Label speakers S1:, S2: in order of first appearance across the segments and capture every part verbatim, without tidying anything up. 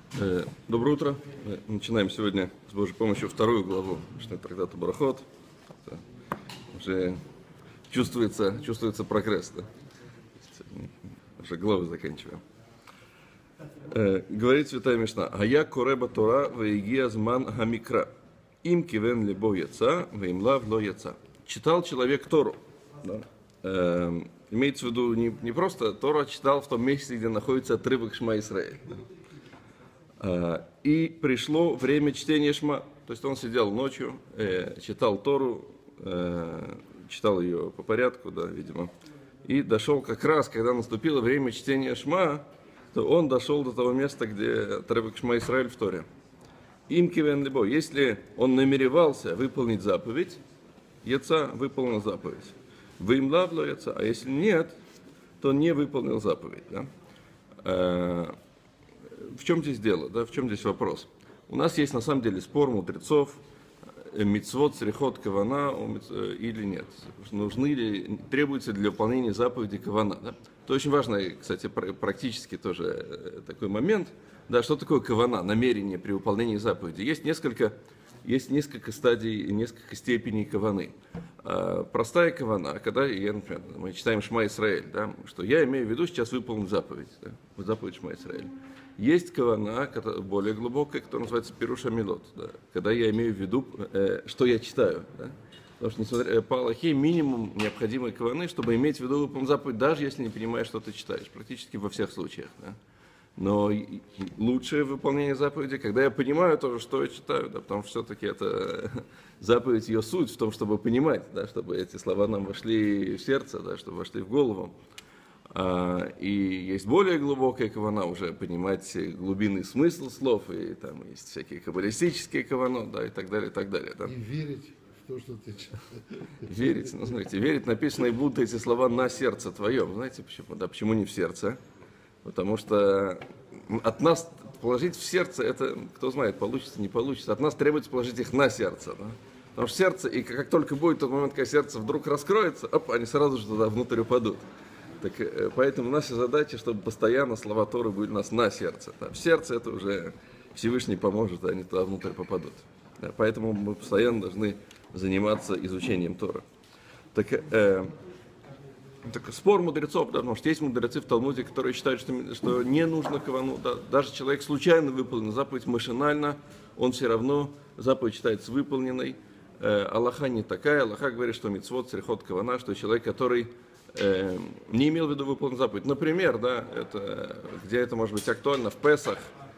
S1: Э, Доброе утро. Мы начинаем сегодня с Божьей помощью вторую главу Мишней трактата Барахот. Это уже чувствуется, чувствуется прогресс, да? Уже главы заканчиваем. Э, говорит Святая Мишна: «Ая кореба Тора ваигия зман хамикра, им кивен либо яца, ваимлав ло яца». Читал человек Тору. Да? Э, имеется в виду не, не просто Тора читал в том месте, где находится отрывок Шма Исраэль. Да? И пришло время чтения Шма. То есть он сидел ночью, э, читал Тору, э, читал ее по порядку, да, видимо. И дошел как раз, когда наступило время чтения Шма, то он дошел до того места, где отрывок Шма Исраэль в Торе. Им кивен либо, если он намеревался выполнить заповедь, яца выполнил заповедь. Вы им лавло яца, а если нет, то не выполнил заповедь. Да? В чем здесь дело, да? В чем здесь вопрос? У нас есть на самом деле спор мудрецов, мицвот, срихот, кавана или нет. Нужны ли, требуется для выполнения заповеди кавана. Да? Это очень важный, кстати, практически тоже такой момент. Да, что такое кавана, намерение при выполнении заповеди? Есть несколько, есть несколько стадий, несколько степеней каваны. Простая кавана, когда я, например, мы читаем Шма Исраэль, да, что я имею в виду сейчас выполнить заповедь, да, заповедь Шма Исраэль. Есть кавана, более глубокая, которая называется пируш амилот, да, когда я имею в виду, э, что я читаю. Да. Потому что, несмотря по Аллахе, минимум необходимой каваны, чтобы иметь в виду выполнить заповедь, даже если не понимаешь, что ты читаешь, практически во всех случаях. Да. Но лучшее выполнение заповеди, когда я понимаю тоже, что я читаю, да, потому что все-таки это заповедь, ее суть в том, чтобы понимать, да, чтобы эти слова нам вошли в сердце, да, чтобы вошли в голову. А, и есть более глубокая кавана, уже понимать глубинный смысл слов, и там есть всякие каббалистические кавано, да, и так далее, и так далее. Да.
S2: И верить в то, что ты читаешь.
S1: Верить, ну смотрите, верить написано, и будут эти слова на сердце твоем. Знаете почему? Да, почему не в сердце? Потому что от нас положить в сердце, это, кто знает, получится, не получится. От нас требуется положить их на сердце. Да? Потому что сердце, и как только будет тот момент, когда сердце вдруг раскроется, оп, они сразу же туда внутрь упадут. Так, поэтому наша задача, чтобы постоянно слова Торы были у нас на сердце. Да? В сердце это уже Всевышний поможет, они туда внутрь попадут. Да? Поэтому мы постоянно должны заниматься изучением Торы. Так, э, Так, спор мудрецов, да, потому что есть мудрецы в Талмуде, которые считают, что, что не нужно кавану. Да, даже человек случайно выполнил заповедь машинально, он все равно заповедь считается выполненной. Э, Аллаха не такая. Аллаха говорит, что мицвот, срихот, кавана, что человек, который э, не имел в виду выполнить заповедь. Например, да, это, где это может быть актуально, в Песах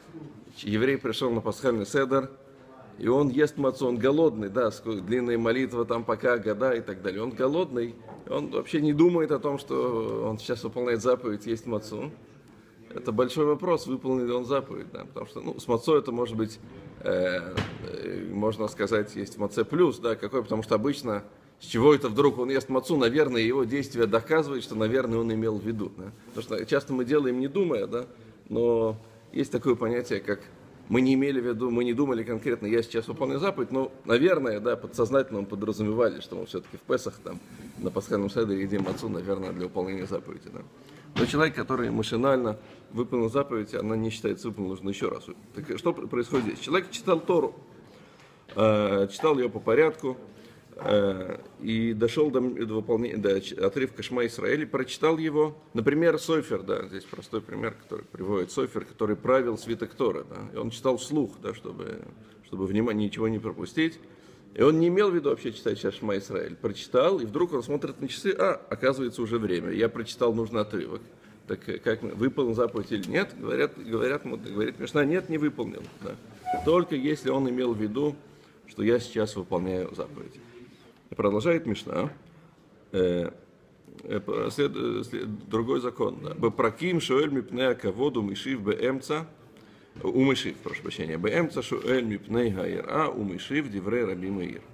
S1: еврей пришел на пасхальный седер, и он ест мацу, он голодный, да, длинная молитва там пока, года и так далее. Он голодный, он вообще не думает о том, что он сейчас выполняет заповедь есть мацу. Это большой вопрос, выполнил ли он заповедь, да, потому что, ну, с мацой это может быть, э, можно сказать, есть маце плюс, да, какой, потому что обычно, с чего это вдруг он ест мацу, наверное, его действие доказывает, что, наверное, он имел в виду, да. Потому что часто мы делаем не думая, да, но есть такое понятие, как мы не имели в виду, мы не думали конкретно, я сейчас выполняю заповедь, но, наверное, да, подсознательно мы подразумевали, что мы все-таки в Песах, там, на пасхальном седере едим мацу, наверное, для выполнения заповеди, да. Но человек, который машинально выполнил заповедь, она не считается выполненной, нужно еще раз. Так что происходит здесь? Человек читал Тору, э, читал ее по порядку, э, и дошел до, до, выполнения, до отрывка Шма Исраэль, прочитал его, например, Софер, да, здесь простой пример, который приводит Софер, который правил свиток Торы, да, и он читал вслух, да, чтобы, чтобы внимание, ничего не пропустить. И он не имел в виду вообще читать сейчас Шма Исраэль. Прочитал, и вдруг он смотрит на часы, а, оказывается, уже время. Я прочитал нужный отрывок. Так как выполнил заповедь или нет? Говорят, говорят, говорит Мишна, нет, не выполнил. Да. Только если он имел в виду, что я сейчас выполняю заповедь. И продолжает Мишна. Э, э, след, след, другой закон. Бепраким шоэль мипнея каводу мишив беэмца. Умышив, прошу прощения. Бээмца шуэль мипней гаира, умышив диврей раби Меир.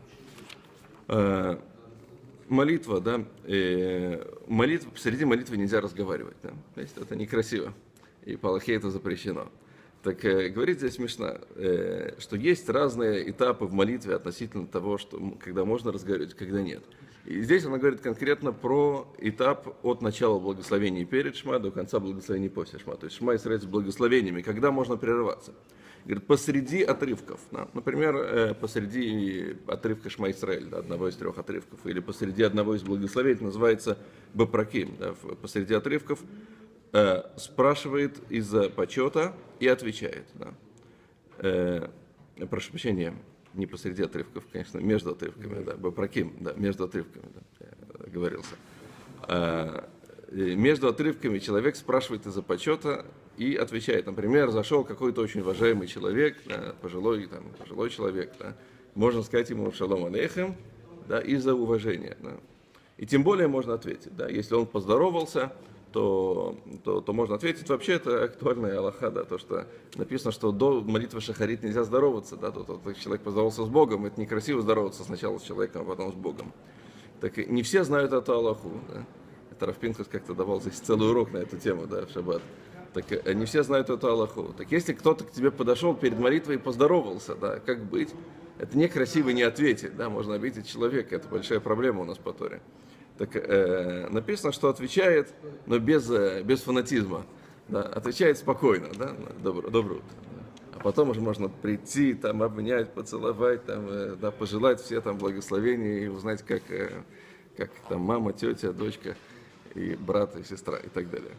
S1: Молитва, да, э, молитва, посреди молитвы нельзя разговаривать, да, то есть это некрасиво, и по Аллахе это запрещено. Так э, говорит здесь Мишна, э, что есть разные этапы в молитве относительно того, что, когда можно разговаривать, когда нет. И здесь она говорит конкретно про этап от начала благословений перед Шма до конца благословений после Шма. То есть Шма Исраэль с благословениями, когда можно прерываться. Говорит, посреди отрывков, да, например, э, посреди отрывка Шма Исраэль, да, одного из трех отрывков, или посреди одного из благословений, называется Бапраким, да, посреди отрывков, э, спрашивает из-за почета и отвечает. Да. Э, прошу прощения, не посреди отрывков, конечно, между отрывками, да, Бапраким, да, между отрывками, да, я оговорился. Э, между отрывками человек спрашивает из-за почета и отвечает. Например, зашел какой-то очень уважаемый человек, да, пожилой, там, пожилой человек, да, можно сказать ему шалом алейхем, да, из-за уважения. Да. И тем более можно ответить. Да, если он поздоровался, то, то, то можно ответить. Вообще это актуальная алаха, да, то, что написано, что до молитвы шахарит нельзя здороваться. Да, то, то, то человек поздоровался с Богом, это некрасиво здороваться сначала с человеком, а потом с Богом. Так не все знают эту алаху. Да. Рав Пинхас как-то давал здесь целый урок на эту тему, да, в шаббат. Так не все знают эту алаху. Так если кто-то к тебе подошел перед молитвой и поздоровался, да, как быть? Это некрасиво не ответить, да, можно обидеть человека, это большая проблема у нас по Торе. Так э, написано, что отвечает, но без, э, без фанатизма, да, отвечает спокойно, да, добро, доброе утро. А потом уже можно прийти, там, обнять, поцеловать, там, э, да, пожелать все там благословения и узнать, как, э, как там мама, тетя, дочка и брат, и сестра, и так далее.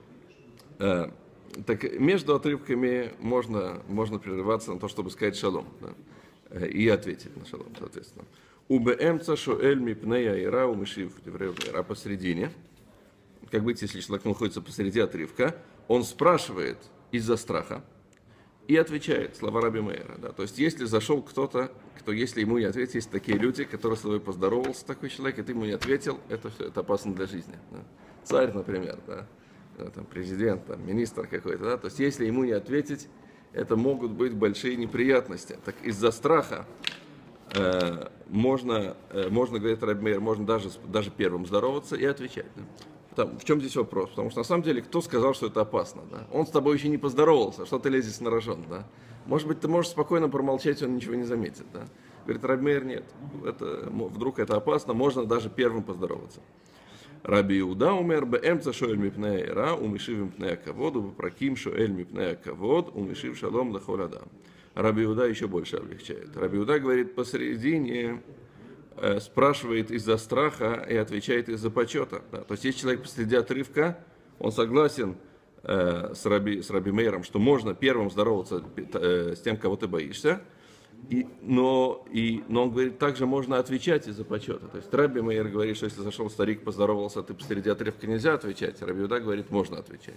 S1: А, так между отрывками можно, можно прерываться на то, чтобы сказать шалом, да, и ответить на шалом, соответственно. Убеэмца шоэль мипнея ира умышив ира посередине. Как быть, если человек находится посреди отрывка, он спрашивает из-за страха и отвечает, слова Раби Меира. Да. То есть, если зашел кто-то, кто, если ему не ответить, есть такие люди, которые с тобой поздоровался, такой человек, и ты ему не ответил, это, это опасно для жизни. Да. Царь, например, да, там, президент, там, министр какой-то. Да. То есть, если ему не ответить, это могут быть большие неприятности. Так из-за страха э, можно, э, можно, говорит Раби Меир, можно даже, даже первым здороваться и отвечать. Да. Там, в чем здесь вопрос? Потому что на самом деле, кто сказал, что это опасно? Да? Он с тобой еще не поздоровался, что ты лезешь на рожон. Да? Может быть, ты можешь спокойно промолчать, он ничего не заметит. Да? Говорит, Раби Меир, нет, это, вдруг это опасно, можно даже первым поздороваться. Раби Иуда умер бээмца шоэль мипнея ира, умешив мипнея кавод, убапраким шоэль мипнея кавод, умешив шалом лахол адам. Раби Иуда еще больше облегчает. Раби Иуда говорит, посередине э, спрашивает из-за страха и отвечает из-за почета. Да. То есть, если человек посреди отрывка, он согласен э, с, Раби, с Раби Меиром, что можно первым здороваться э, с тем, кого ты боишься, И, но, и, но он говорит, также можно отвечать из-за почета. То есть Раби Меир говорит, что если зашел старик, поздоровался, ты посреди отрывка нельзя отвечать. Раби Иуда говорит, можно отвечать.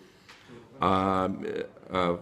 S1: А, а,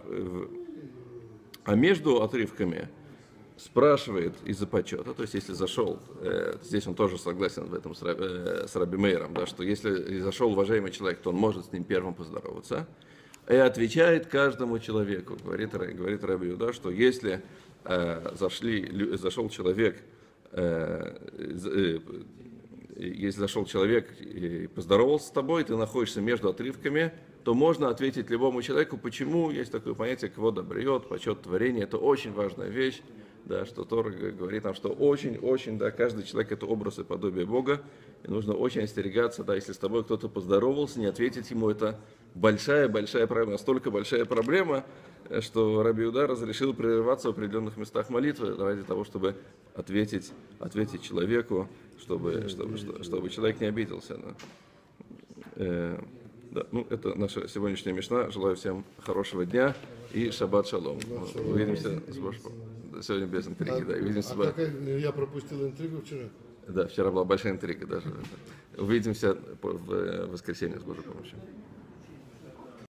S1: а между отрывками спрашивает из-за почета, то есть если зашел, э, здесь он тоже согласен в этом с Раби, э, с Раби Меиром, да, что если зашел уважаемый человек, то он может с ним первым поздороваться. И отвечает каждому человеку, говорит, говорит Раби Иуда, что если э, зашли, зашел человек, э, э, если зашел человек и поздоровался с тобой, ты находишься между отрывками, то можно ответить любому человеку, почему есть такое понятие квод абриот, почет творения, это очень важная вещь, да, что Тора говорит нам, что очень-очень, да, каждый человек это образ и подобие Бога, и нужно очень остерегаться, да, если с тобой кто-то поздоровался, не ответить ему, это большая-большая проблема, настолько большая проблема, что Раби Иуда разрешил прерываться в определенных местах молитвы ради того, чтобы ответить, ответить человеку, чтобы, чтобы, чтобы, чтобы человек не обиделся. Да. Э, да, ну, это наша сегодняшняя мишна. Желаю всем хорошего дня и шаббат шалом. Увидимся с Божьим. Сегодня без интриги, а, да. Увидимся. А
S2: какая, я пропустил интригу вчера.
S1: Да, вчера была большая интрига даже. Увидимся в воскресенье с Божьей помощью.